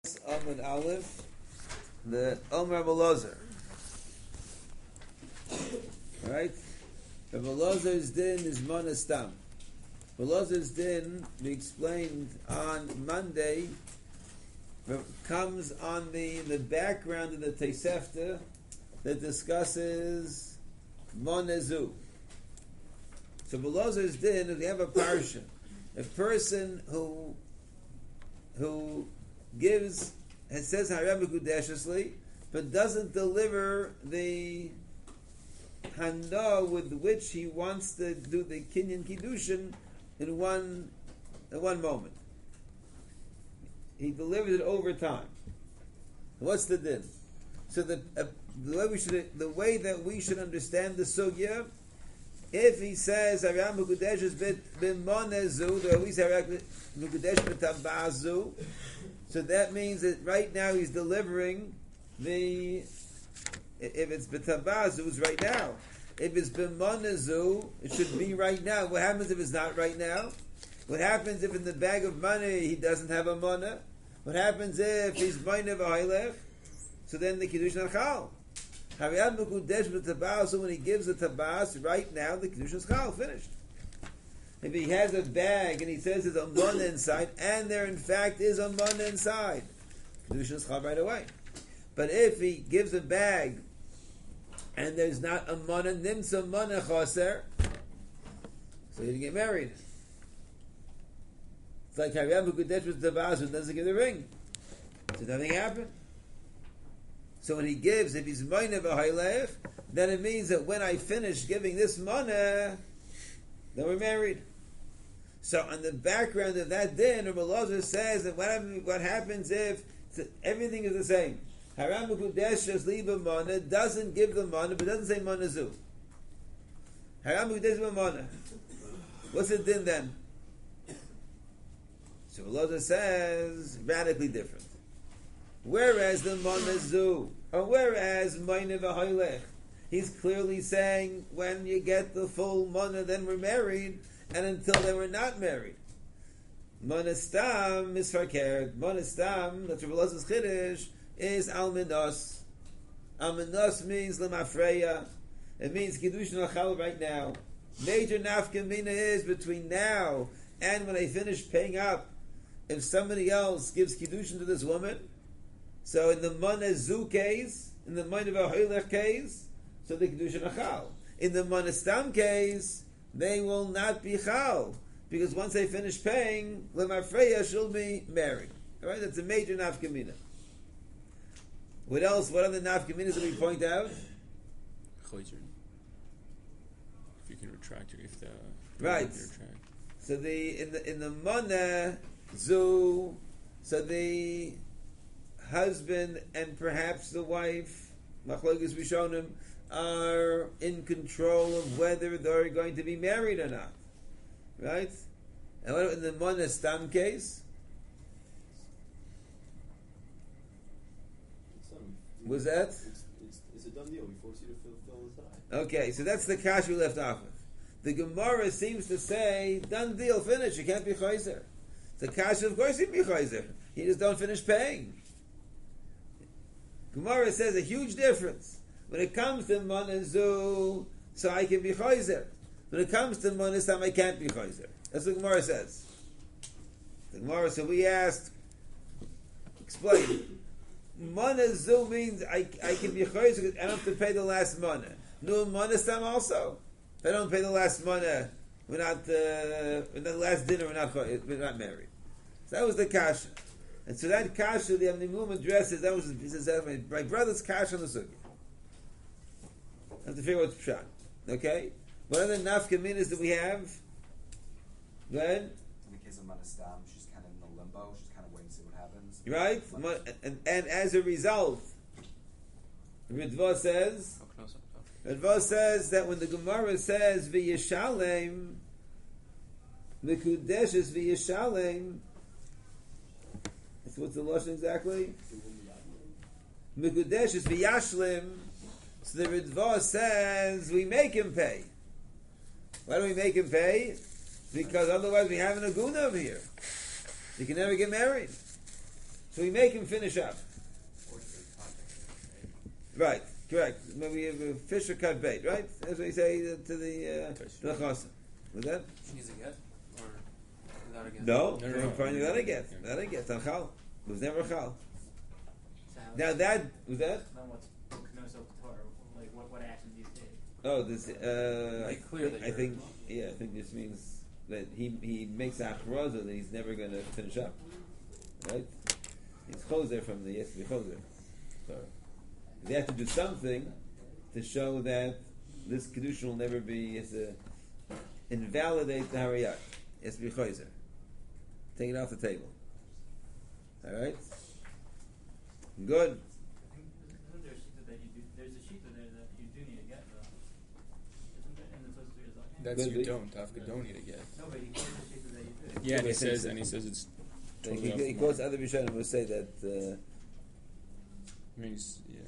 Amud Aleph, the Omer Belozar. Right? The Belozar's din is Monastam. Belozar's din, we explained on Monday, comes on the background of the Tosefta that discusses Monezu. So Belozar's din, if you have a parsha, a person who gives and says Harem Mekudeshesli, but doesn't deliver the hana with which he wants to do the Kinyan Kiddushin in one moment. He delivers it over time. What's the din? So the way that we should understand the sugya, if he says Harem Mekudesh b'monezu, there always Harem Mekudesh b'tabazu. So that means that right now he's delivering if it's b'tabazu, it's right now. If it's b'monezu, it should be right now. What happens if it's not right now? What happens if in the bag of money he doesn't have a mana? What happens if he's moine v'hailech? So then the kiddush nachal. Harem Mekudesh b'tabazu, when he gives the tabas, right now the kiddush is chal, finished. If he has a bag and he says there's a mana inside, and there in fact is a mana inside, Kedushin is chal right away. But if he gives a bag and there's not a mana, nimsa mana chaser, so he didn't get married. It's like Harem Mekudesh with Tabazu doesn't give the ring. So nothing happened. So when he gives, if he's moine v'hailech, then it means that when I finish giving this mana, then we're married. So on the background of that din, Rabbi Elazar says that what happens if everything is the same? Harem Mekudesh liba mana doesn't give the mana, but doesn't say mana zu. Harem Mekudesh mana. What's the din then? So Elazar says radically different. Whereas the mana zu, or whereas moine v'hailech, he's clearly saying when you get the full mana, then we're married, and until then we're not married. Monastam is farkerd. Monastam, that's Rabbi Elazar's chiddush, is alminos. Alminos means lemafreya. It means kiddush nachal right now. Major nafkamina is between now and when I finish paying up. If somebody else gives kiddushin to this woman, so in the monazu case, in the moine v'hailech case, so the Kedushin Achal. In the Monastam case, they will not be Chal, because once they finish paying, Lemafreya she'll be married. Alright, that's a major nafkamina. What else? What other nafkaminas do we point out? Chayzer. If you can retract your, if the right. So in the Mana Zu, so the husband and perhaps the wife, Machlokes Rishonim, are in control of whether they're going to be married or not. Right? And what in the Monastam case? Was that? It's a done deal. We force you to fill the time. Okay, so that's the kash we left off with. The Gemara seems to say, done deal, finish, you can't be chayzer. The kash, of course, he'd be chayzer. You just don't finish paying. Gemara says a huge difference. When it comes to Monazu, so I can be chayzer. When it comes to Monastam, I can't be chayzer. That's what Gemara says. The Gemara, so we asked, explain. Monazu means I can be chayzer because I don't have to pay the last mana. No, Monastam also. If I don't pay the last mana, we're not the last dinner, we're not married. So that was the kasha. And so that kasha, the Amnimum addresses, he says, my brother's kasha on the sukkah. I have to figure out what's pshat. Okay? What other nafkaminas do we have? Go ahead. In the case of Monastam, she's kind of in the limbo. She's kind of waiting to see what happens. Right? And as a result, Ritva says that when the Gemara says v'yishalem, Mekudeshes v'yishalem, what's the lashon exactly? Mekudeshes v'yashlim. So the Ritva says we make him pay. Why do we make him pay? Because otherwise we have an aguna over here. He can never get married. So we make him finish up. Right, correct. Maybe we have a fish or cut bait, right? That's what you say to the chassan. Was that? She needs a get? Or without a get? No, No. probably without a get. Without a get. It's on chal. It was never a chal. Now that, was that? Then what's Knosel Torah? Like, what action do you take? Oh, this, Make clear that I you're- think, I think this means that he makes a achroza that he's never going to finish up. Right? He's choser from the yes, choser. So, they have to do something to show that this kedusha will never be invalidate the hariyat. Yes, be choser. Take it off the table. All right. Good. Isn't there a sheet that you do? There's a sheet there that you do need to get though. Isn't there in the Tosfos Yazaka? That's Could you be. don't. Afka don't need to get. No, but he quotes the sheet that you do. Yeah, and I he think says, so. it's He totally off the quotes mark. other Rishonim who say that. I mean, yeah.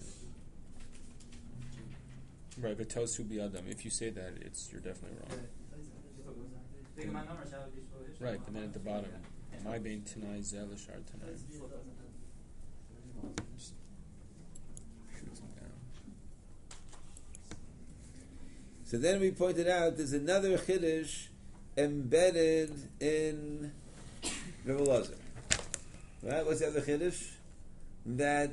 Right, but Tosu Adam. If you say that, you're definitely wrong. Think of my numbers, how would you spell it? Right, and then at the bottom, my bein Tanai Zelishar Tanai. Just shoots him down. So then we pointed out there's another chiddush embedded in Rebbe Elazar. Right? What's the other chiddush? That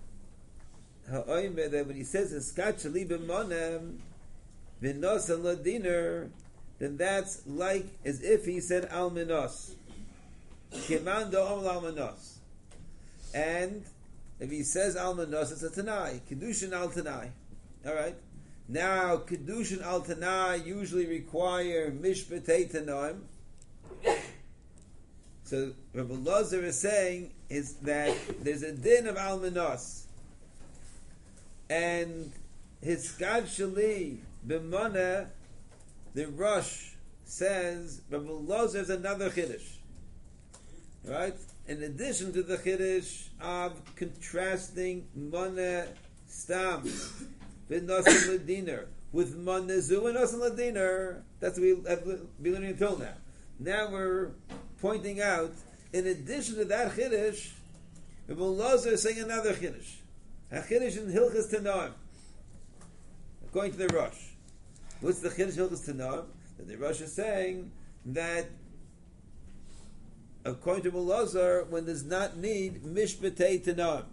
that when he says "Eskat shali b'monem v'nos al ladiner," then that's like as if he said "al minos." Kiman do al minos. And if he says "al minos," it's a tanai. Kedushin al tanai. All right. Now, kedushin al tanai usually require mishpatei tanoim. So Rabbi Elazar is saying is that there's a din of al minos, and his skad shali b'mana, the Rosh says Rabbi Elazar is another chiddush, right? In addition to the chiddush of contrasting mana stam v'nosim l'diner with mana zu and nosim l'diner, that's what we have been learning until now. Now we're pointing out, in addition to that chiddush, Rabbi Elazar is saying another chiddush. A chiddush in Hilchas Tanoim. According to the Rosh. What's the chiddush in Hilchas Tanoim? That the Rosh is saying that according to Rabbi Elazar, one does not need mishpatei Tanoim.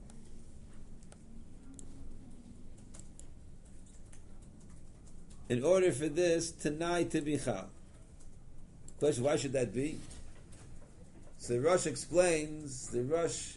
In order for this Tanai to be chal. Question, why should that be? So the Rosh explains, he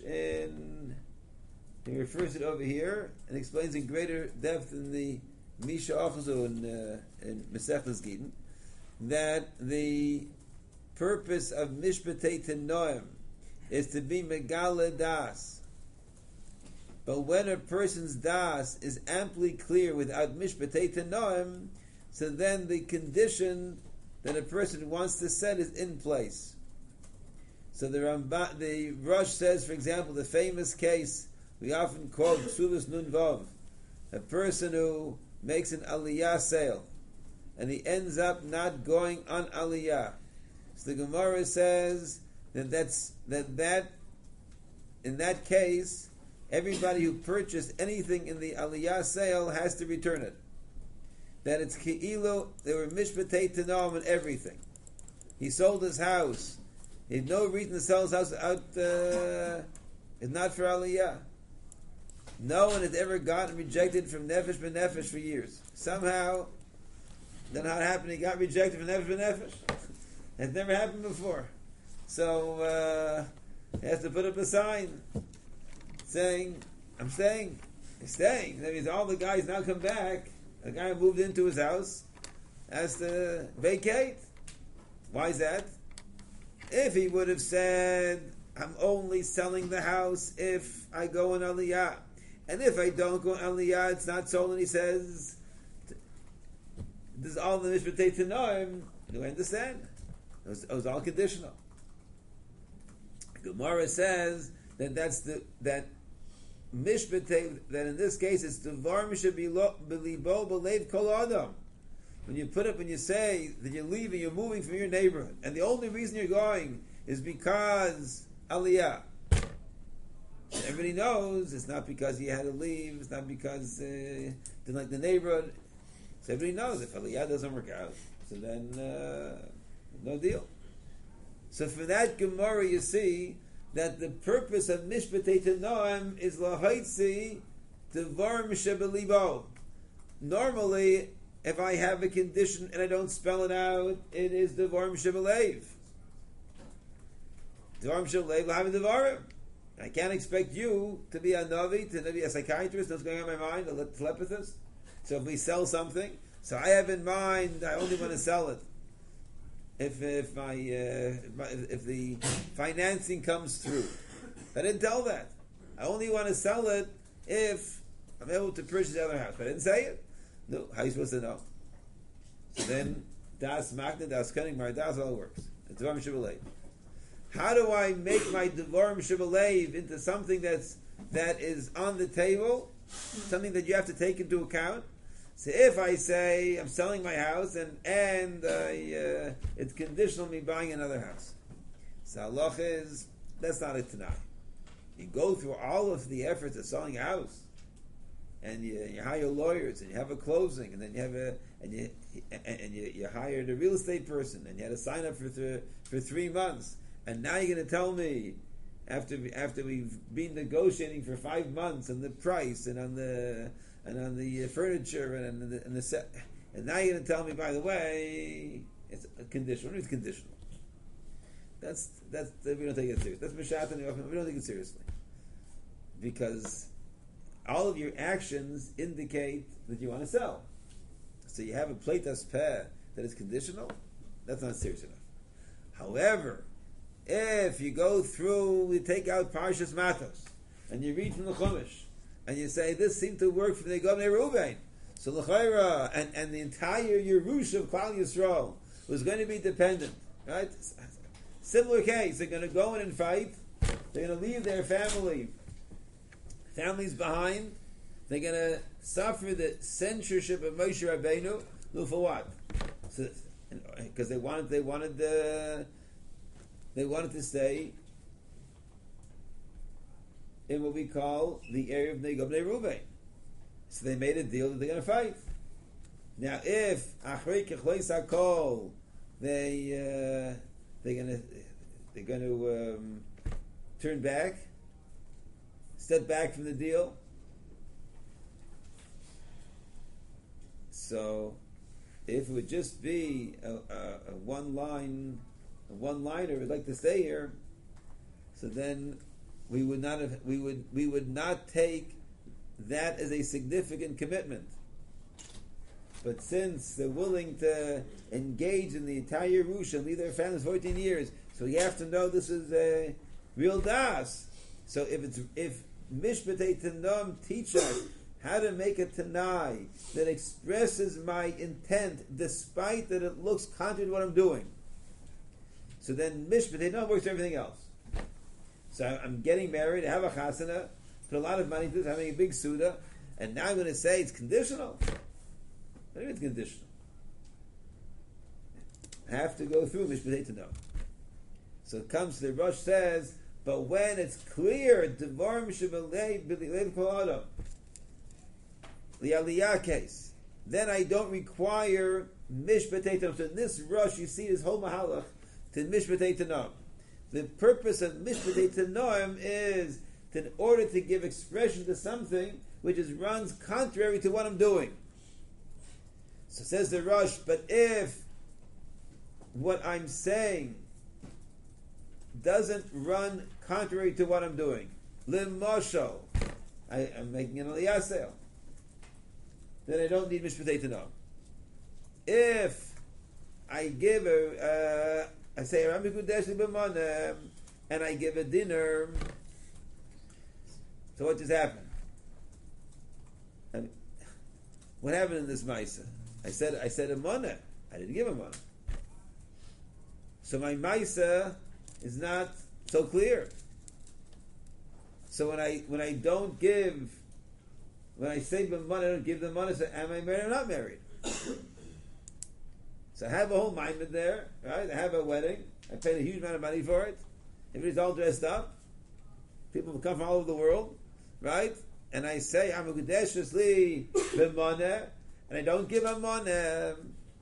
refers it over here, and explains in greater depth in the Misha also in Masechtas Gittin, that the purpose of Mishpatei Tanoim is to be Megala Das. But when a person's Das is amply clear without Mishpatei Tanoim, so then the condition that a person wants to set is in place. So the Rosh says, for example, the famous case we often quote Ksuvas Nun Vav, a person who makes an Aliyah sale and he ends up not going on Aliyah. So the Gemara says that in that case, everybody who purchased anything in the Aliyah sale has to return it. That it's Ke'ilu, they were Mishpatei Tanoim and everything. He sold his house. He had no reason to sell his house out, it's not for Aliyah. No one has ever gotten rejected from Nefesh B'Nefesh for years. Somehow, then how it happened, he got rejected from Nefesh B'Nefesh. It's never happened before. So, he has to put up a sign saying, I'm staying. He's staying. That means all the guys now come back. The guy who moved into his house has to vacate. Why is that? If he would have said, I'm only selling the house if I go on Aliyah. And if I don't go on Aliyah, it's not sold. And he says, this is all the Mishpatei Tanoim. Do I understand? It was all conditional. Gemara says that that Mishpatei, that in this case it's Devar Misha B'libo B'leiv Kol Adam. When you say that you're leaving, you're moving from your neighborhood, and the only reason you're going is because Aliyah. everybody knows it's not because he had to leave, it's not because didn't like the neighborhood. So everybody knows if Aliyah doesn't work out, so then no deal. So from that Gemara you see that the purpose of Mishpatei Noam is lahaitzi devarim shebelibo. Normally, if I have a condition and I don't spell it out, it is devarim shebelev. Devarim shebelev will have a devarim. I can't expect you to be a navi, to be a psychiatrist. That's going on in my mind, a telepathist. So if we sell something, so I have in mind I only want to sell it if the financing comes through. I didn't tell that. I only want to sell it if I'm able to purchase the other house. But I didn't say it. No, how are you supposed to know? So then, das magna, das cunning, das all works. It's Devarim Shebelev. How do I make my Devarim Shebelev into something that is on the table, something that you have to take into account? So if I say I'm selling my house and it's conditional on me buying another house, so halacha is that's not a tanai. You go through all of the efforts of selling a house, and you hire lawyers, and you have a closing, and then you hired a real estate person, and you had to sign up for 3 months, and now you're going to tell me after we've been negotiating for 5 months on the price and on the furniture and the set, and now you're going to tell me, by the way, it's a conditional. It's conditional. That's we don't take it seriously. That's Mishat and we don't take it seriously because all of your actions indicate that you want to sell. So you have a pleitas peh that is conditional. That's not serious enough. However, if you go through, you take out Parshas Matos and you read from the Chumash and you say this seemed to work for the Gavnei Reuven, so l'chayra and the entire Yerush of Klal Yisrael was going to be dependent, right? Similar case, they're going to go in and fight. They're going to leave their families behind. They're going to suffer the censorship of Moshe Rabbeinu. For what? Because they wanted to stay in what we call the area of Bnei Reuven. So they made a deal that they're going to fight. Now, if Achrei Kechleis Hakol, they're going to turn back, step back from the deal. So, if it would just be a one-liner, we'd like to stay here. So then we would not take that as a significant commitment. But since they're willing to engage in the entire Yerush and leave their families 14 years, so you have to know this is a real das. So if Mishpatei Tanam teach us how to make a Tanai that expresses my intent despite that it looks contrary to what I'm doing, so then Mishpatei Tanam works for everything else. So I'm getting married, I have a chasana, put a lot of money into this, having a big suda, and now I'm going to say it's conditional. What do you mean it's conditional? I have to go through Mishpatei Tanam. So it comes to the Rosh says, but when it's clear, Devarim Shebelev B'Leiv Kol Adam, the Aliyah case, then I don't require Mishpatei Tanam. So in this Rosh, you see this whole Mahalach to Mishpatei Tanam. The purpose of Mishpatei Tanam is in order to give expression to something which runs contrary to what I'm doing. So says the Rosh, but if what I'm saying doesn't run contrary to what I'm doing, Limosho, I'm making an Aliyah sale, then I don't need Mishpatei Tanam. If I give I say and I give a dinner, so what just happened? What happened in this Maisa? I said a mana. I didn't give a mana. So my Maisa is not so clear. So when I don't give, when I say b'mana, I don't give the mana. So am I married or not married? So I have a whole maimed there, right? I have a wedding. I paid a huge amount of money for it. Everybody's all dressed up. People come from all over the world, right? And I say, I'm a Gudeshes li b'moneh, and I don't give a moneh.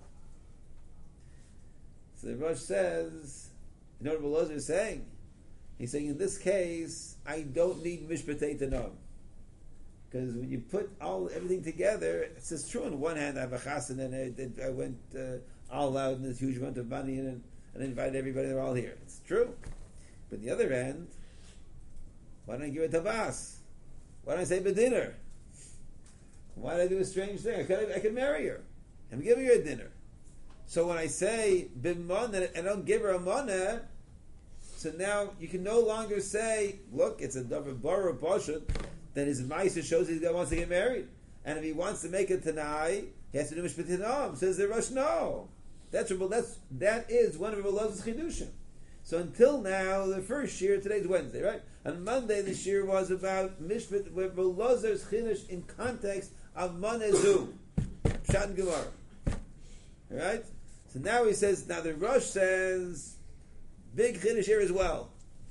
So the Rosh says, you know what Rabbi Elazar is saying? He's saying, in this case, I don't need Mishpatei Tanam. Because when you put everything together, it's just true. On one hand, I have a chassan, and I went all out in this huge amount of money, and invited everybody, they're all here. It's true. But on the other hand, why don't I give it tabas? Why don't I say bedinner? Why did I do a strange thing? I could marry her. I'm giving her a dinner. So when I say b'moneh and I don't give her a moneh, so now you can no longer say, look, it's a davar bara pashut that his ma'aser shows he wants to get married, and if he wants to make a tanai, he has to do mishpat tanam. Says the Rosh, no, that is one of Rabbi Elazar's chidushim. So until now, the first year, today's Wednesday, right? On Monday, this year was about mishpat with Rabbi Elazar's chidush in context of manezu, pshat and gemara, right? So now he says, now the Rosh says, big chidush here as well.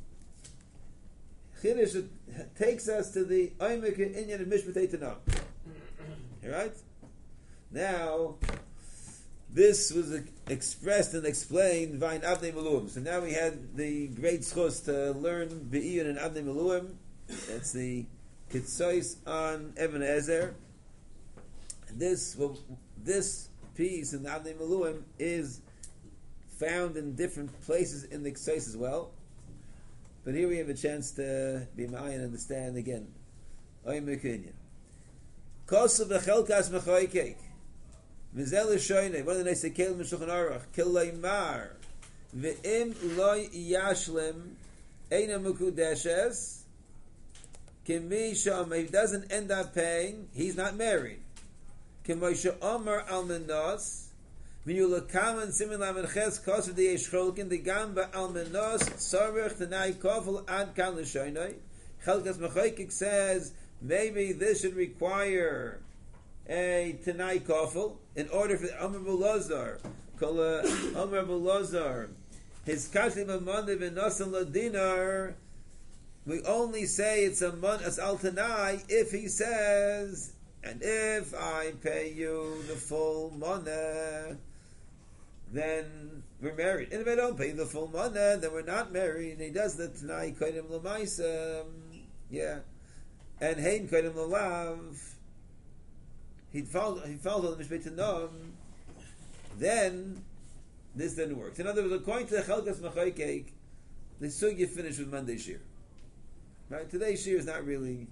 Chidush takes us to the Oimek Inyan of Mishpatei Tanam. Right? Now, this was expressed and explained by Avnei Meluim. So now we had the great schos to learn Be'iyun and Avnei Meluim. That's the Kitzois on Even Ezer. And this piece in the Avnei Meluim is found in different places in the Kitzois as well. But here we have a chance to be ma'ayin and understand again. Oy mekinyan. Kosav v'chelkas mechoykek. Mizel shoynei. One of the nice kel m'shulchan aruch. Kilaymar. Ve'im loy yashlem. Eina mukudeshes. Kimi sham. If he doesn't end up paying, he's not married. K'moisha Omer al menos. When you look common similar menches kosav the yeshcholkin the gamba al menos sarich tanai kofel ad kan l'shoynoi. Chelkas mechoykik says maybe this should require a tanai kofel in order for Amar Belazar. Amar Belazar his kashlim amanda v'nosan ladinar. We only say it's a mon as al tanai if he says, and if I pay you the full money, then we're married. And if I don't pay the full money, then we're not married. And he does the Tanai Kodim L'maisa, yeah. And Hein Kodim L'lav, he follows on the Mishpei Tanam, then this didn't work. In other words, according to the Chelkas Mechoykek, the sugya finished with Monday Shir. Right? Today's Shir is not really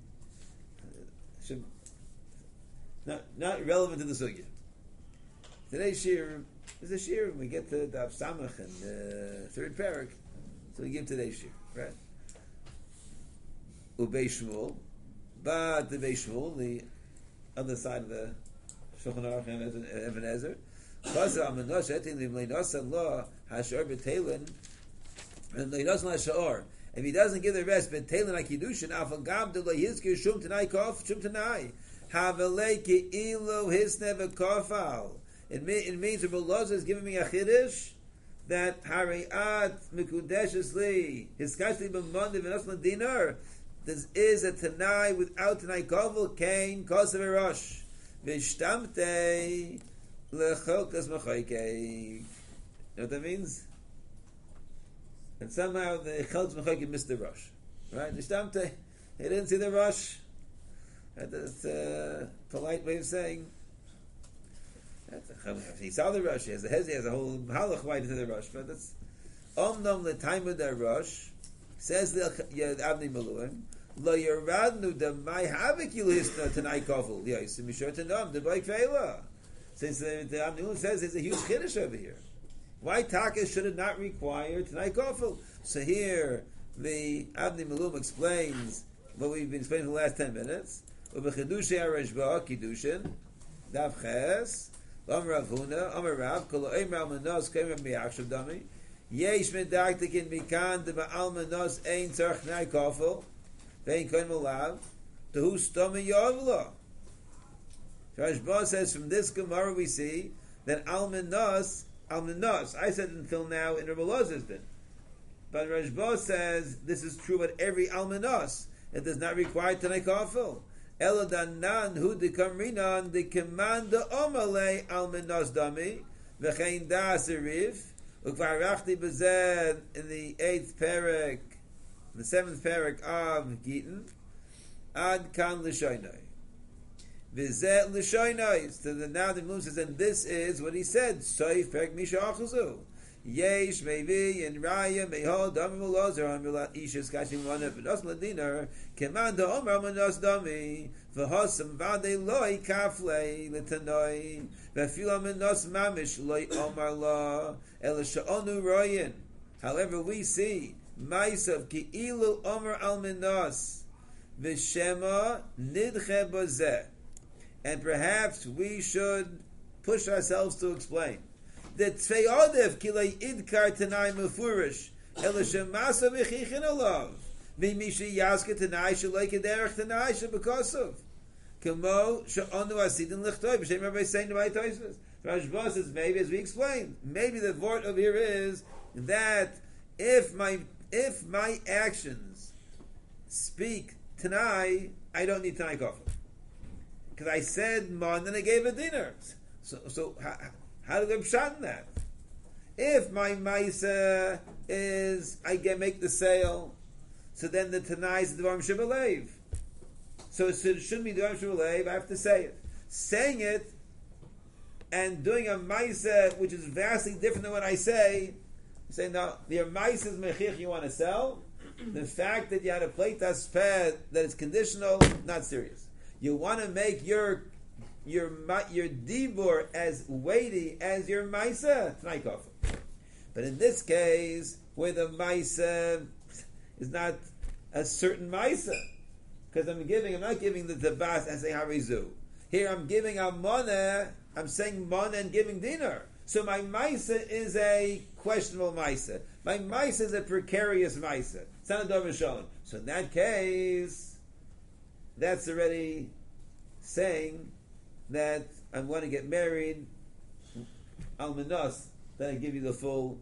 not relevant to the sugya. Today's Shir is a Shir when we get to the Samach and the third parak, so we give today's Shir, right? Ubei Shmuel, but the Ubei Shmuel, the other side of the Shulchan Aruch and Even Ezer, Chazal Amanosh Etin Limleinos Allah Hashor B'Teilin and Leinos Hashor. If he doesn't give the rest, B'Teilin Akidushin Afal Gam Delo Yizkir Shum Tanai Kof Shum Tanai Havelei Ke'ilu Hisne V'Kofal. It means Rabbi Elazar is giving me a chiddush that Hariat Mikudeshes Li Hiskashli B'Monday V'Noslan Dinar. This is a Tanai without Tanai Kovel Kain Kosav Erosh V'Shtamtei L'Cholkas Mechoykei. You know what that means? And somehow the Cholkas Mechoykei missed the Rosh, right? V'Shtamtei, he didn't see the Rosh. That's a polite way of saying. He saw the Rosh. He has a whole halach right into the Rosh. But that's Omnom l'taimud Rosh says the Avnei Meluim lo yeradnu the my havik yilisna tanai kofel yes mishor tanam the bike feila. Since the Avnei Meluim says there's a huge chiddush over here. Why taka should it not require tanai kofel? So here the Avnei Meluim explains what we've been explaining for the last 10 minutes. Ubechidushay arashba kiddushin dav ches. Amar Rav Huna, Amar Rav, Kol Omer Almanos Keimer Miachshav Dami. Yesh Medaktikin Mikan De Ba'al Manos Ein Tzarch Nai Kofel Vein Koin Malav Tehu Stomi Yovla. Rashba says from this Gemara we see that Almanos, I said until now in Rabbi Elazar's din, But Rashba says this is true at every almanos. It does not require Tanai Kafel. Eladanan hu de kamrinan de commanda omale almanos dami v'chein das erif ukvarachti bezed in the 8th parak, the 7th parak of Gittin ad kan l'shoinai v'zeh l'shoinai. So now the Muslim says, and this is what he said. Soif parak misha achuzu. Yesh maybe in Raya mehol dami mulozer amilat ishas kashim lana v'nos ladiner kemanda omar manos dami v'hosam vade loy kaflei l'tanoi v'fila manos mamish loy omar la el sha'onu royin. However, we see ma'asav ki'ilu omar al manos v'shema nidche bozeh, and perhaps we should push ourselves to explain that Tzvei Odev Kilei Idkar Tanai Mefurish Elishem Masa V'chichin Olav V'mishi Yaska Tanai Shalei Kederech Tanai Shabakosov Kamo Sha'onu Asidin Lichtoi B'Shem Rabbi Sein Rabbi Toisves. Rashba says, maybe as we explained, maybe the word of here is that if my actions speak Tanai, I don't need Tanai Kofel, because I said Ma and then I gave a dinner. So how do they pshat in that? If my maisa is I can make the sale, so then the tanai is the Dvarim Shebelev. So it shouldn't be Dvarim Shebelev. I have to say it. Saying it and doing a maisa which is vastly different than what I say. Say no, your maisa is mechich you want to sell. The fact that you had a plate asped that is conditional, not serious. You want to make your dibur as weighty as your maisa, Tanai Kofel. But in this case, where the maisa is not a certain maisa, because I'm not giving the tabas and saying harizu. Here I'm giving a monah, I'm saying monah and giving dinar. So my maisa is a questionable maisa. My maisa is a precarious maisa. It's not a davar shalom. So in that case, that's already saying that I want to get married, almanos, then I give you the full.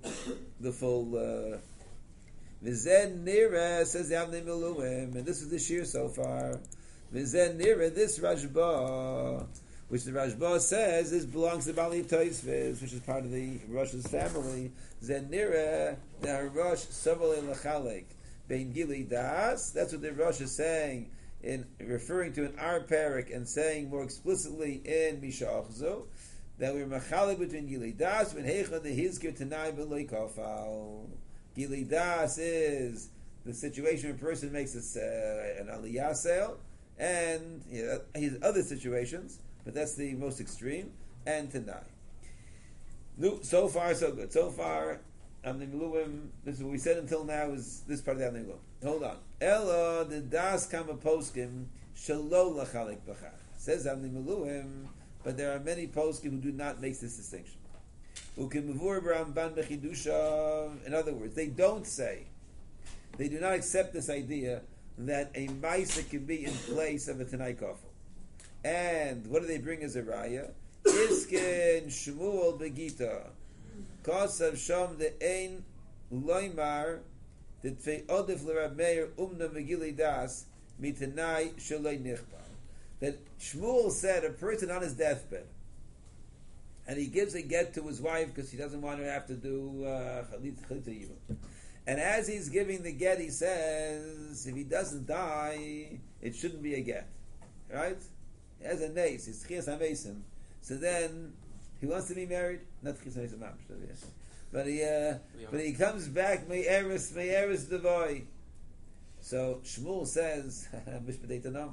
Vizen nira says Yavnei Miluim, and this is this year so far. Vizen nira, this Rashba, which the Rashba says belongs to Bali Toisves, which is part of the Rosh's family. Zen nira, the Rosh Saval Lachalek Bein Gili Das. That's what the Rosh is saying, in referring to an our parak and saying more explicitly in Misha Achzu, that we're machalik between Gili Das and Heicha the Hizkir Tanai B'Loi Kofal. Gili Das is the situation where a person makes an aliyah sale, and his other situations, but that's the most extreme, and Tanai. No, so far so good. So far, Amnei Miluim, this is what we said until now, is this part of the Amnei Miluim. Hold on. Ella the das kama poskim shelo lachalik b'chach. Says Amnei Miluim, but there are many poskim who do not make this distinction. Ukimavur b'Ramban b'chidusha. In other words, they don't say, they do not accept this idea that a maisa can be in place of a Tanai Kofel. And what do they bring as a raya? Iskin Shmuel begita kosav sham the ein loymar the tfei odif l'Rab Meir umna megili das mitanai shalei nichbar. That Shmuel said a person on his deathbed, and he gives a get to his wife because he doesn't want her to have to do chalitza yibum. And as he's giving the get, he says, if he doesn't die, it shouldn't be a get, right? As a nace, it's chias hamesim. So then he wants to be married, not chias hamesim mamish, but he comes back me'eris devoy. So Shmuel says, mishpatei tanam,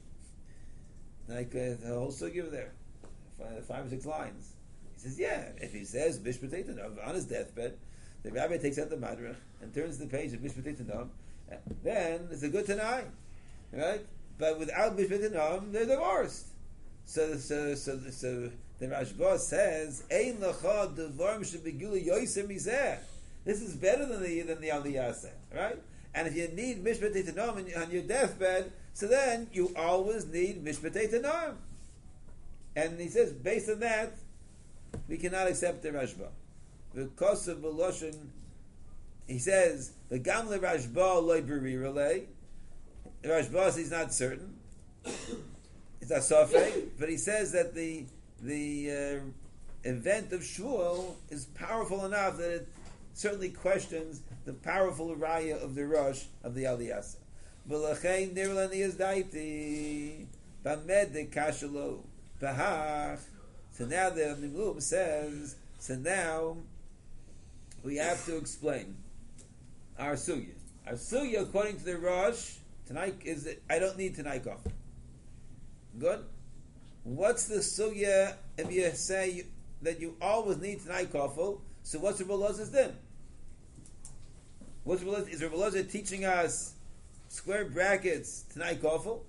like the whole sugi there, 5 or 6 lines. He says, yeah, if he says mishpatei tanam on his deathbed, the rabbi takes out the madrach and turns the page of mishpatei tanam, then it's a good tanai, right? But without mishpatei tanam, they're divorced. So the Rashba says, "Ein lacha devarim shebegili yoser mizeh." This is better than the aliyah sale, right? And if you need mishpatei tanam on your deathbed, so then you always need mishpatei tanam. And he says, based on that, we cannot accept the Rashba. Because of Beloshin he says the Gamle Rashba loy berirale. Rashba says he's not certain. It's a sofek, but he says that the event of Shmuel is powerful enough that it certainly questions the powerful raya of the Rosh of the Aliyasa. V'lachein nirlani is daiti bamed de kashalo bahach. So now the Nimlum says, so now we have to explain our sugya. Our sugya, according to the Rosh, tonight is that I don't need tonight coffee. Good. What's the sugya if you say that you always need tonight coffee? So what's Rebbe Elazar's din? Is Rebbe Elazar teaching us square brackets tonight coffee?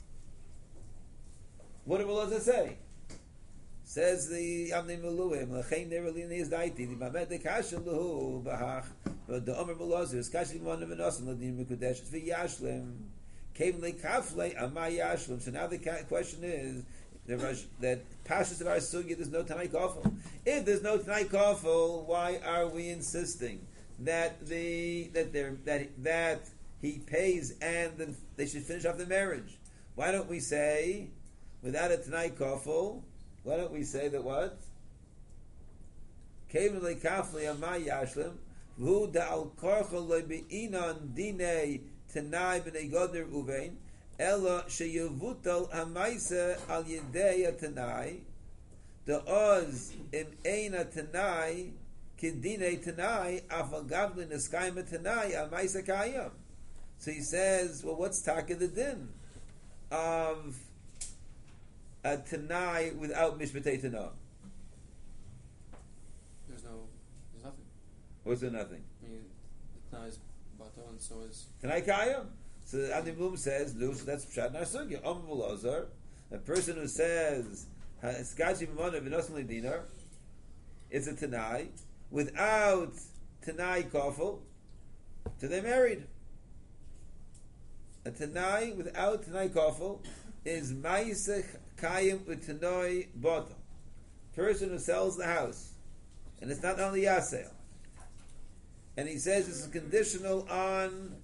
What did Rebbe Elazar say? Says the Amnei Meluim, L'chein Nerelini is daiti, the Mamet de Kasha Luhu Bahach, but the Omer Elazar is Kasha L'Monim and Osim L'Dim Mekudesh V'Yashlim, Came L'Kafle Amay Yashlim. So now the question is that Pashas of our Sugya there's no Tanai Kofel. If there's no Tanai Kofel, why are we insisting that he pays and then they should finish off the marriage? Why don't we say without a Tanai Kofel? Why don't we say that what? Came L'Kafle Amay Yashlim, V'hu Da'al Korchel Le'Be'inon Dinei Tanai b'nei Godner Uvein, Ela sheyevutal hamaisa al yedei Tanai, the oz im eina Tanai kidinei Tanai afal gavlin eskaima Tanai al maisa kayam. So he says, well, what's taka the din of a Tanai without mishpatei Tanai? There's nothing. What's there nothing? I mean, the Tanai is bato, and so is Tanai kayam. So Adi Blum says, no, so that's Pshat Narsugya. Lazar, a person who says, Skachi B'mona V'nosli Dinar, it's a Tanai, without Tanai Kofel, so they're married. A Tanai without Tanai Kofel is Ma'isech Kayim U'Tanoi Boto. Person who sells the house. And it's not only Yasel. And he says this is conditional on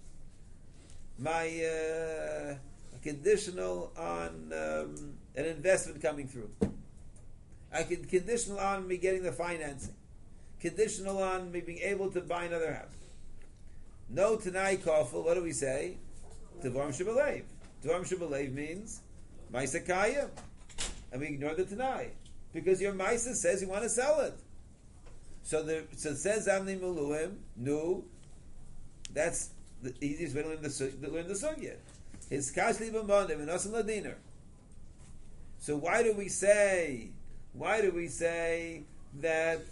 conditional on an investment coming through. I can conditional on me getting the financing. Conditional on me being able to buy another house. No Tanai Kofel, what do we say? Devarim Shebelev. Devarim Shebelev means Maisa Kaya. And we ignore the Tanai. Because your Maisa says you want to sell it. So it says Amni Meluim, no, that's the easiest way to learn the sugya. His kashli b'monim and asim ladiner. So why do we say that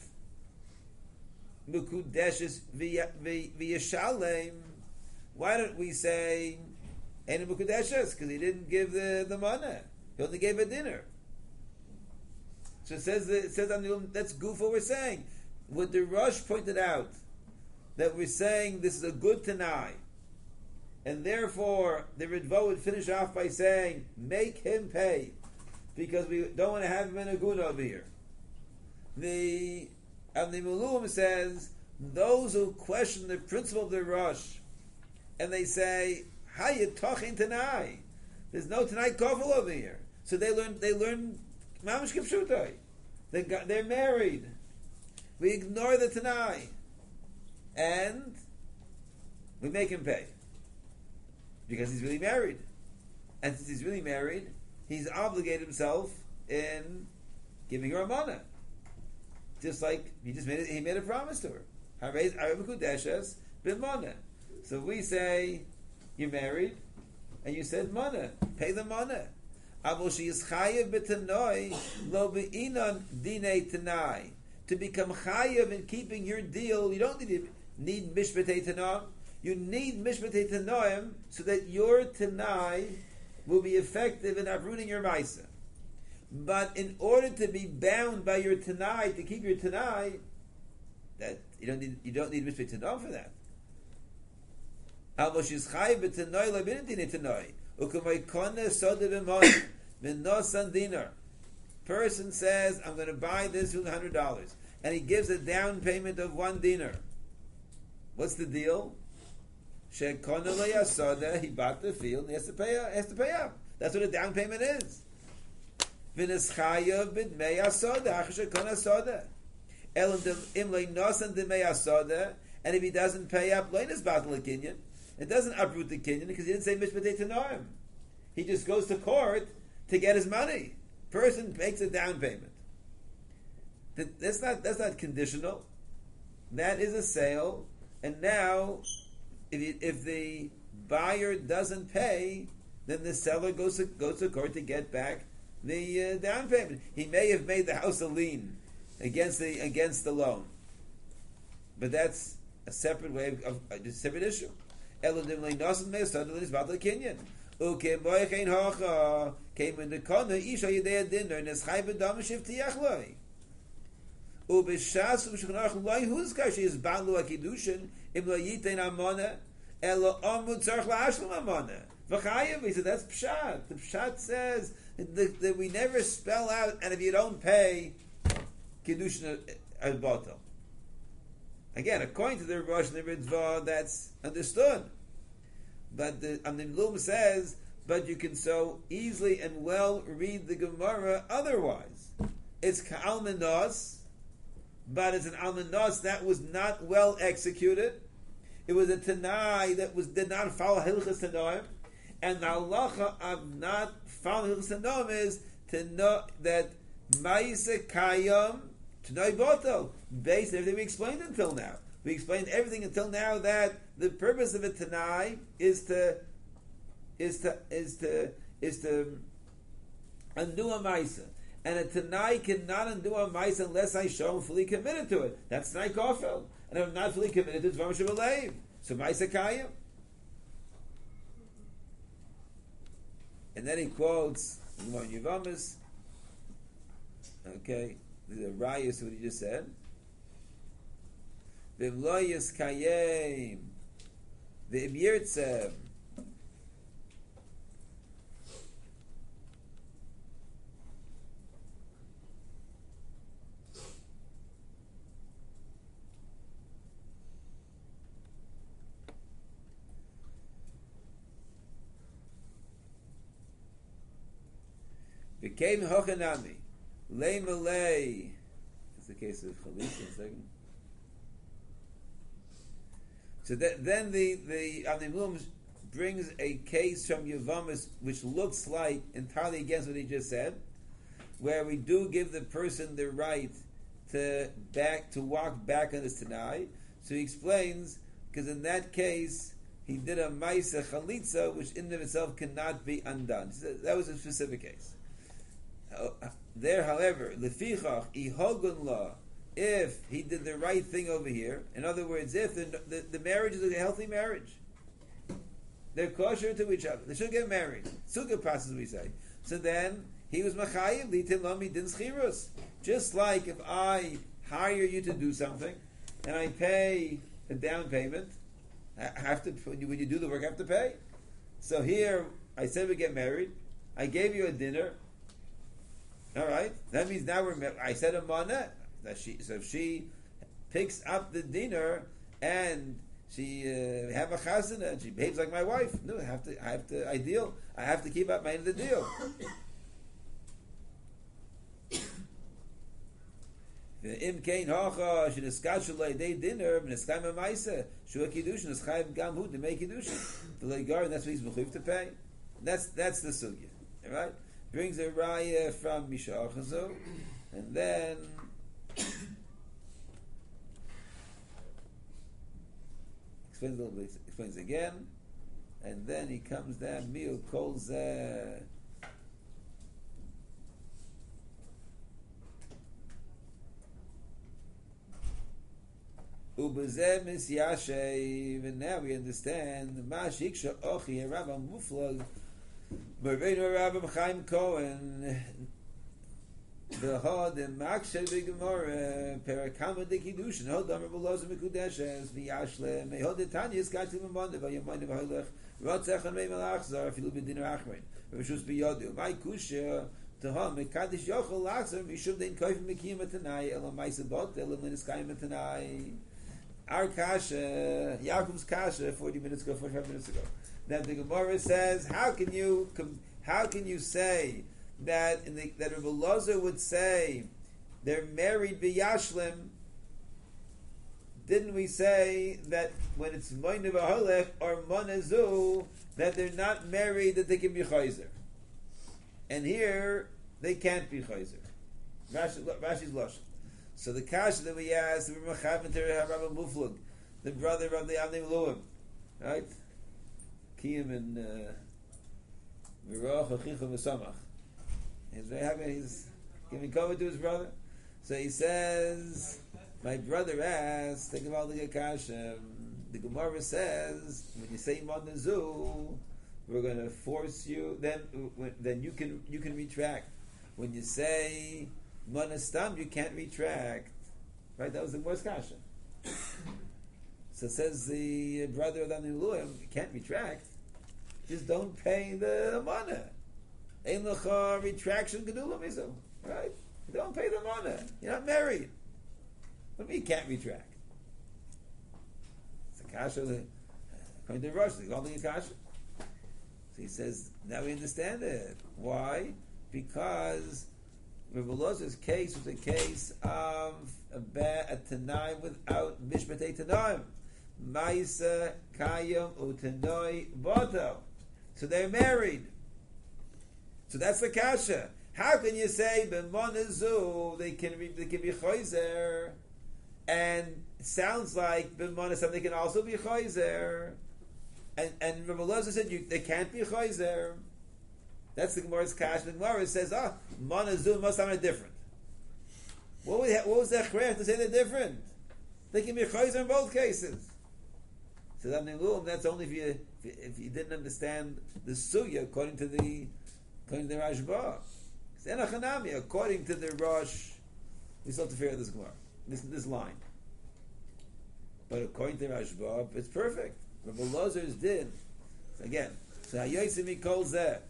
mukudeshes v'yashalem? Why don't we say ain't mukudeshes? Because he didn't give the money. He only gave a dinner. So it says that's goof what we're saying. What the Rosh pointed out, that we're saying this is a good Tanai, and therefore the Ritva would finish off by saying, make him pay, because we don't want to have him in a gun over here. The Mulum says, those who question the principle of the Rosh, and they say, Hayatochin Tanai, there's no Tanai Kofel over here. So they learn Mamish Kipshutai. They're married. We ignore the Tanai. And we make him pay. Because he's really married. And since he's really married, he's obligated himself in giving her a mana. Just like he made a promise to her. So we say, you're married, and you said mana. Pay the mana. To become chayav in keeping your deal, you don't need mishpatei tanah. You need mishpatei tanoim so that your tanai will be effective in uprooting your maisa. But in order to be bound by your tanai, to keep your tanai, that you don't need mishpatei tanah for that. Person says, I'm going to buy this with $100, and he gives a down payment of $1 dinar. What's the deal? Shekona le'yasoda, he bought the field, and he has to pay up. That's what a down payment is. V'neschayav b'dmei asoda, achar shekona soda. Elam im le'nosan d'mei asoda, and if he doesn't pay up, lo'ines batal kinyan. It doesn't uproot the kinyan because he didn't say mishpatei tanoim. He just goes to court to get his money. Person makes a down payment. That's not conditional. That is a sale, and now if the buyer doesn't pay, then the seller goes to court to get back the down payment. He may have made the house a lien against the loan, but that's a separate way of a separate issue. Elodim le'nosan me'asad l'nisbat l'kinyan. Uke moichein hocha came in the corner isha yedei dinner neschai b'dam shivtiach loy. Ubishas ubishchanach loy huzkar she is balu akidushin im lo yitein amona elo amud tzarch la'ashlam amona. V'chayev, he said that's pshat. The pshat says that we never spell out, and if you don't pay, kiddushin al batal. Again, according to the Rosh and the Ritzvah, that's understood. But the Lum says, but you can so easily and well read the Gemara otherwise. It's ka'al menos, but it's an al-menos that was not well executed. It was a Tanai that did not follow Hilchas Tanoim, and the halacha of not following Hilchas Tanoim is to know that Ma'aseh Kayam Tanai Botel, based on everything we explained until now. We explained everything until now that the purpose of a Tanai is to undo a Ma'aseh. And a Tanai cannot undo a Ma'aseh unless I show him fully committed to it. That's Tanai Kofel. And if I'm not fully committed to it, it's Vam Shabalev. So Ma'aseh Kayam. And then he quotes Gemara Yevamis. Okay, the Rayas, what he just said. V'im lo yiskayim, v'im yirtzem. Became hochanami. Lay Malay. It's the case of Chalisa. Second. So then the Avnei brings a case from Yevamis which looks like entirely against what he just said, where we do give the person the right to walk back on his Tanai. So he explains, because in that case he did a Maisa Chalitza, which in and of itself cannot be undone. So that was a specific case. There, however, lefichach ihogun la, if he did the right thing over here, in other words, if the marriage is a healthy marriage, they're kosher to each other, they should get married. Sukkah passes, we say. So then he was machayiv litin lami din schirus. Just like if I hire you to do something and I pay a down payment, I have to, when you do the work, I have to pay. So here I said we get married. I gave you a dinner. All right, that means now I said a mana that so if she picks up the dinner and she have a chazana and she behaves like my wife, no, I have to keep up my end of the deal. Im kein hacha sheniskachulay day dinner v'niskayim ma'aser shua kiddushin niskayim gam hu to make kiddushin the legar, and that's what he's mechuyev to pay. That's the sugya, all right. Brings a raya from Misha Achazu, and then explains again, and then he comes down. Mil calls Ubezem is Yashay, and now we understand the Mashiksha Ochi Rabba Muflag. Berbeinu Rabbi Chaim Cohen, the Hod and Makshay B'Gemara Perakama de Kiddushin Hod Amar B'Loz Mekudeshes V'Yashle Mehod Etanyis Gatim Amonde V'Yamayne V'Holech V'Rotzech and Me'Melach Zar Filu B'Dinner Achrein V'Shus B'Yodu My Kusha Tehom Mekadish Yochel Lachzer Mishum Dein Koif Mekim Etanai Elo Maisa Bot Elo Meniskayim Etanai. our kasha, Yaakov's kasha, 40 minutes ago, 45 minutes ago. Now the Gemara says, how can you say that that Rebbe Lozer would say they're married b'yashlim? Didn't we say that when it's moine v'holech or monezu that they're not married, that they can be chayzer? And here they can't be chayzer. Rashi's lashon. So the kasha that we asked, the Rabbi Muflug, the brother of the Avnei Meluim, right? Kiyim and Miroch Achicha V'Samach. He's very happy. He's giving cover to his brother. So he says, my brother asked, think about the kasha. The Gemara says, when you say Monazu, we're going to force you. Then you can retract. When you say Monastam, you can't retract. Right? That was the worst kasha. So it says the brother of the Niluim, you can't retract. Just don't pay the mana. Ein lecha retraction gedula mizu. Right? Don't pay the mana. You're not married. What do you mean you can't retract? It's a kasha. According to Rosh, it's only a kasha. So he says, now we understand it. Why? Because Rebbe Lozer's case was a case of a Tanai without Mishpatei Tanaim. Maisa Kayim Utanoi Boto. So they're married. So that's the kasha. How can you say b'monazu they can be choizer, and it sounds like b'monasam they can also be choizer, and Rebbe Lozer said they can't be choizer. That's the Gemara's kasha. The Gemara says, monazu must have different. What was that craft to say they're different? They can be choizer in both cases. So that's only if you didn't understand the suya according to the Rashba. According to the Rosh, we still have to figure out this Gemara, this line. But according to Rashba, it's perfect. Rabbi Lozer's did. So again, so hayotzim mikol zeh.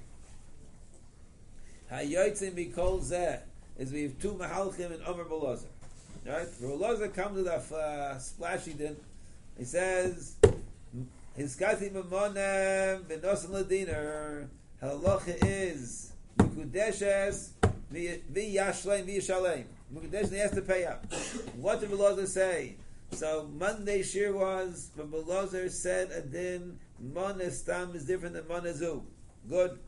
Hayotzim mikol zeh is we have two mahalchim in Omer Belozer. Right? Rabbi Lozer comes with a splashy din. He says, Hiskati Mamonem Benosim Ladiner. Halacha is Mukudeshes V'Yashleim V'Yashalem. Mukudeshes, he has to pay up. What did Belozer say? So Monday shir was, when Belozer said a din, Monestam is different than Monezu. Good.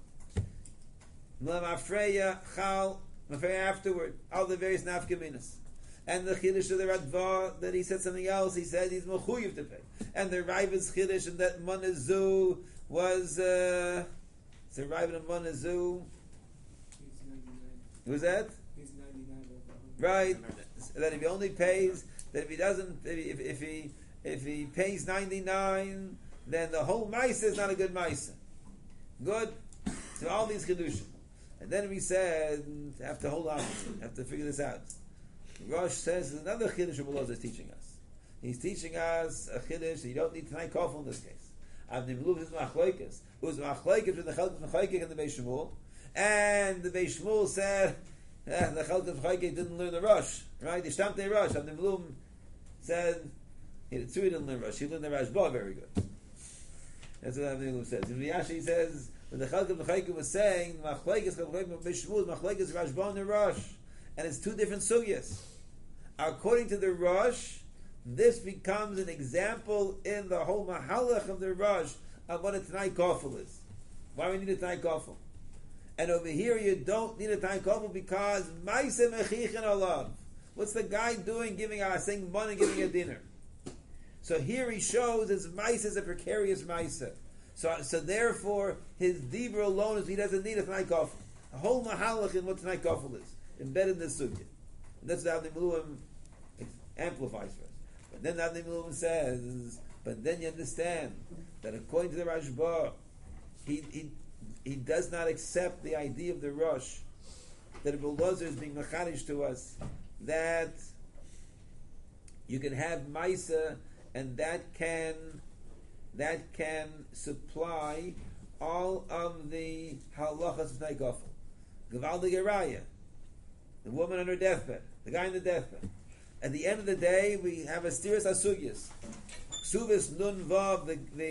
Mafreya Chal, Mafreya afterward. All the various nafkaminas. And the chiddush of the Radva, that he said something else, he said he's mechuyev to pay. And the Raiva's chiddush, and that Monezu was, the Raiva of Monezu. Who's that? He's 99. Right. That if he only pays, that if he doesn't, if he pays 99, then the whole Maisa is not a good Maisa. Good. So all these chiddushim. And then we said, have to hold on, have to figure this out. Rosh says there's another chiddush Rebbe Lozer is teaching us. He's teaching us a chiddush that you don't need Tanai Kofel in this case. Avnei Meluim is machlokes. It was machlokes with the Chelkas Mechaykek and the Beis Shmuel, and the Beis Shmuel said the Chelkas Mechaykek didn't learn the Rosh, right? The Shtamtei Rosh. Avnei Meluim said he didn't learn Rosh. He learned the Rashba very good. That's what Avnei Meluim says. In Rashi says when the Chelkas Mechaykek was saying machlokes Beis Shmuel machlokes Rashba and the Rosh. And it's two different sugyas. According to the Rosh, this becomes an example in the whole mahalach of the Rosh of what a Tanai Kofel is. Why we need a Tanai Kofel. And over here you don't need a Tanai Kofel because Maise Mechichin Olav. What's the guy doing saying money, giving a dinner? So here he shows his Maise is a precarious Maise. So therefore his Dibra alone is he doesn't need a Tanai Kofel. The whole mahalach in what Tanai Kofel is. Embedded in the sugya. And that's what Avnei Meluim amplifies for us. But then Avnei Meluim says, but then you understand that according to the Rashba, he does not accept the idea of the Rosh, that Rebbe Lozer is being machadish to us, that you can have Maisa, and that can supply all of the halachas of Tanai Kofel. Gavaldi Geraya. The woman on her deathbed, the guy on the deathbed. at the end of the day, we have a stiris asugyas. Ksubis nun vav,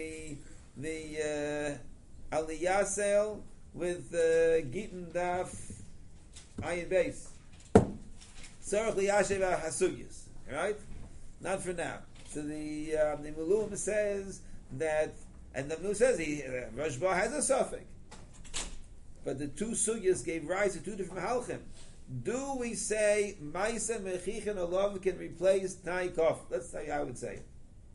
the aliyah sale with Gittin daf ayin base. Sarach liyashev hasugyas, right? Not for now. So the Mulum says that, and the Mulum says Rashba has a suffix, but the two sugyas gave rise to two different halchim. Do we say Maisa Mechichin Olav can replace Tnai Kof? Let's say I would say it.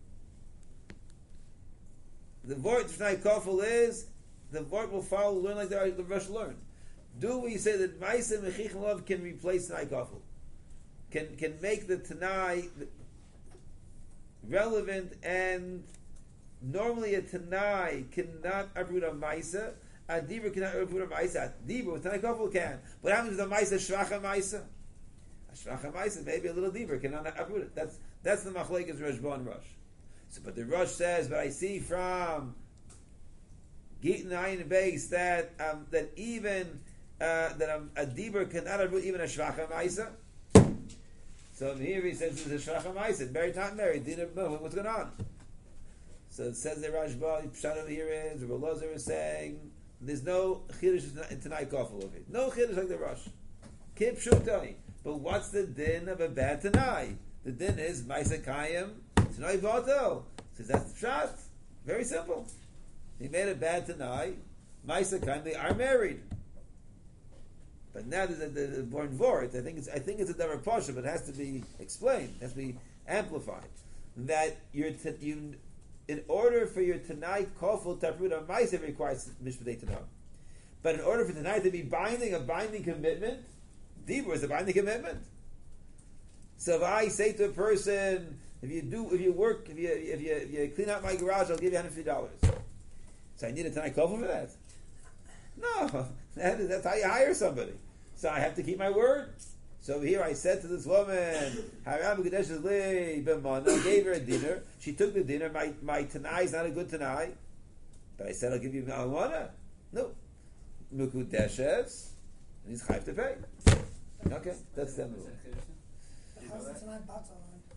The word Tnai Kofel is the word will follow, learn like the Rosh learned. Do we say that Maisa Mechichin Olav can replace Tnai Kofel? Can make the Tanai relevant, and normally a Tanai cannot uproot a Maisa. A Dibur cannot uproot a Maisa. Dibur with Tanai Kofel can. What happens with a Maisa Shvacha Maisa? A Shvacha Maisa, maybe a little Dibur cannot uproot it. That's the Machlekes Rashba and Rosh. So, but the Rosh says, but I see from Gittin Ayin base that even that a Dibur cannot uproot even a Shvacha Maisa. So here he says it's a Shvacha Maisa, married, not married. What's going on? So it says the Rashba, Pshat over here is, Rabbi Lozer is saying, there's no Chiddush in Tanai Kofel of it. No Chiddush like the Rosh. Kip Shutai. But what's the din of a bad Tanai? The din is Maisa Kayim, Tanai Vato. Says that's the Pshat. Very simple. He made a bad Tanai, Maisa Kayim, they are married. But now there's the born Vort. I think it's a Davar Pasha, but it has to be explained, it has to be amplified. That in order for your Tanai Kofel to uproot a Maisa, it requires Mishpatei Tanai. But in order for Tanai to be binding, a binding commitment, Dibur is a binding commitment. So if I say to a person, if you clean out my garage, I'll give you $150. So I need a Tanai Kofel for that? No, that's how you hire somebody. So I have to keep my word. So here I said to this woman, I gave her a dinner. She took the dinner. My Tanai is not a good Tanai. But I said, I'll give you Malwana. No. Mukudeshes. And he's chayv to pay. Okay, that's them. How's the Tanai Batal?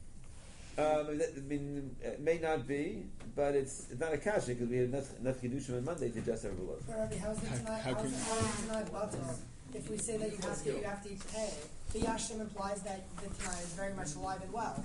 It may not be, but it's not a kasha because we had enough Kiddushim on Monday to just have a look. How's the Tanai Batal? If we say that you have to pay, the Yashim implies that the Tanai is very much alive and well.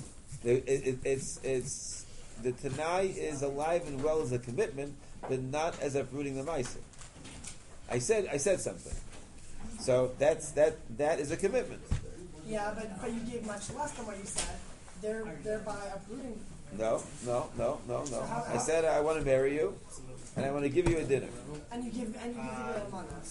It's the Tanai is alive and well as a commitment, but not as uprooting the Maisa. I said something. So that is a commitment. Yeah, but you gave much less than what you said. Thereby uprooting. No. I said I want to marry you, and I want to give you a dinner. And you give a money.